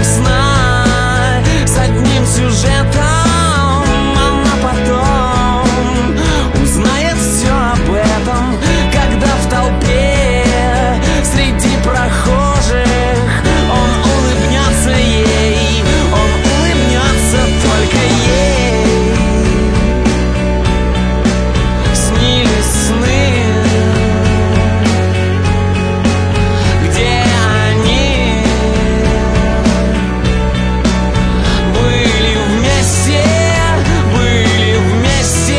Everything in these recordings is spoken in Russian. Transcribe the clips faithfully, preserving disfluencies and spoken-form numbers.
сна с одним сюжетом. Она потом узнает все об этом, когда в толпе среди прохожих он улыбнется ей, он улыбнется только ей. Снились сны, где они были вместе, были вместе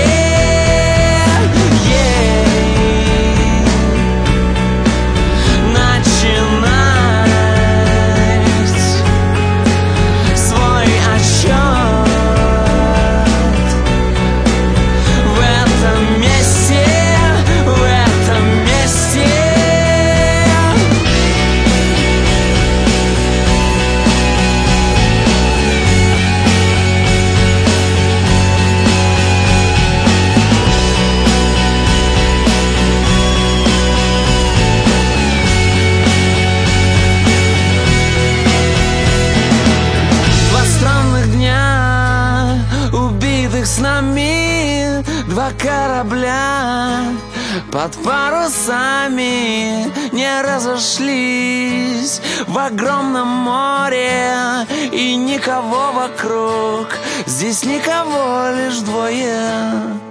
ей. Начинать свой отсчет в этом месте, в этом месте. Два странных дня, убитых с нами, два корабля под парусами не разошлись в огромном море, и никого вокруг, здесь никого, лишь двое.